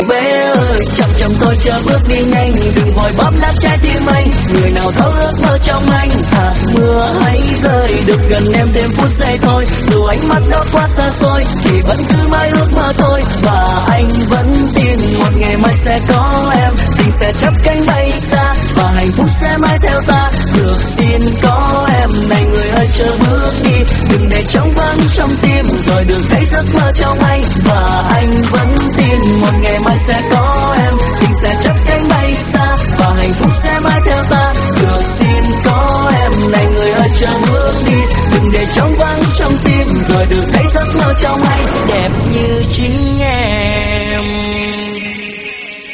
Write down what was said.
Bé ơi, chậm chậm tôi chờ bước đi nhanh, đừng vội bóp nát trái tim anh. Người nào thấu ước mơ trong anh, hạt mưa hãy rơi, được gần em thêm phút giây thôi. Dù ánh mắt đó quá xa xôi, thì vẫn cứ mãi ước mơ thôi. Và anh vẫn tin một ngày mai sẽ có em, tình sẽ chắp cánh bay xa, và hạnh phúc sẽ mãi theo ta. Được xin có em, này người ơi chờ bước đi, đừng để trống vắng trong tim, rồi được thấy giấc mơ trong anh. Và anh vẫn tin một ngày mai sẽ có em, tình sẽ chắp cánh bay xa, và hạnh phúc sẽ mãi theo ta. Được xin có em, này người ơi chờ bước đi, đừng để trống vắng trong tim, rồi được thấy giấc mơ trong anh đẹp như chính em.